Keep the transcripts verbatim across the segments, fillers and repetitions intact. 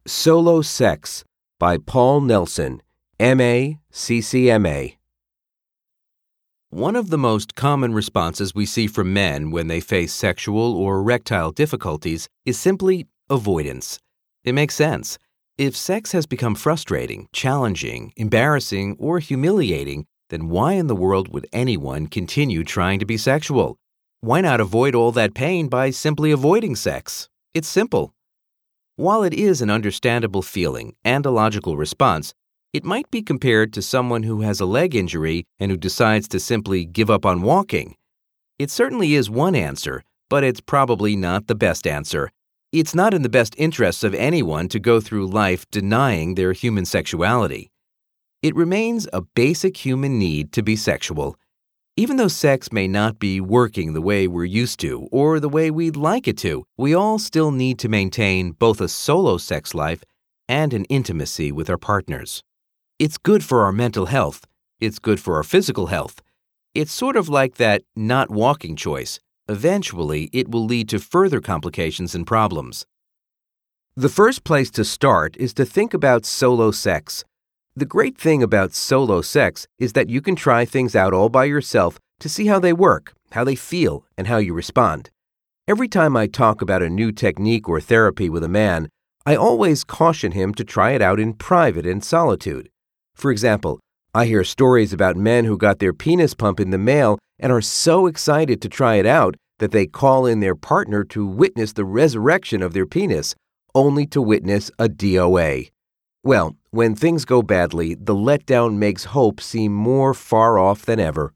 Solo Sex by Paul Nelson, M A, C C M A. One of the most common responses we see from men when they face sexual or erectile difficulties is simply avoidance. It makes sense. If sex has become frustrating, challenging, embarrassing, or humiliating, then why in the world would anyone continue trying to be sexual? Why not avoid all that pain by simply avoiding sex? It's simple. While it is an understandable feeling and a logical response, it might be compared to someone who has a leg injury and who decides to simply give up on walking. It certainly is one answer, but it's probably not the best answer. It's not in the best interests of anyone to go through life denying their human sexuality. It remains a basic human need to be sexual. Even though sex may not be working the way we're used to or the way we'd like it to, we all still need to maintain both a solo sex life and an intimacy with our partners. It's good for our mental health. It's good for our physical health. It's sort of like that not walking choice. Eventually, it will lead to further complications and problems. The first place to start is to think about solo sex. The great thing about solo sex is that you can try things out all by yourself to see how they work, how they feel, and how you respond. Every time I talk about a new technique or therapy with a man, I always caution him to try it out in private and solitude. For example, I hear stories about men who got their penis pump in the mail and are so excited to try it out that they call in their partner to witness the resurrection of their penis, only to witness a D O A. Well, when things go badly, the letdown makes hope seem more far off than ever.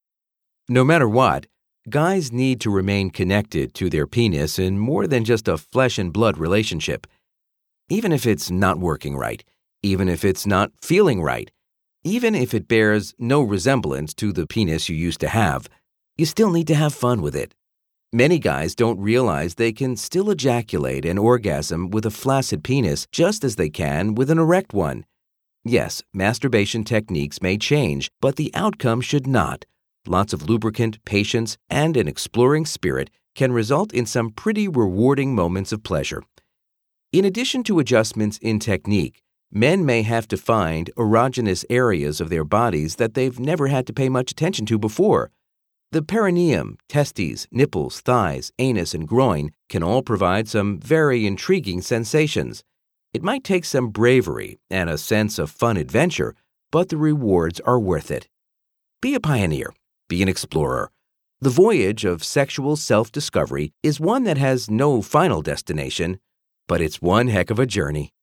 No matter what, guys need to remain connected to their penis in more than just a flesh and blood relationship. Even if it's not working right, even if it's not feeling right, even if it bears no resemblance to the penis you used to have, you still need to have fun with it. Many guys don't realize they can still ejaculate and orgasm with a flaccid penis just as they can with an erect one. Yes, masturbation techniques may change, but the outcome should not. Lots of lubricant, patience, and an exploring spirit can result in some pretty rewarding moments of pleasure. In addition to adjustments in technique, men may have to find erogenous areas of their bodies that they've never had to pay much attention to before. The perineum, testes, nipples, thighs, anus, and groin can all provide some very intriguing sensations. It might take some bravery and a sense of fun adventure, but the rewards are worth it. Be a pioneer. Be an explorer. The voyage of sexual self-discovery is one that has no final destination, but it's one heck of a journey.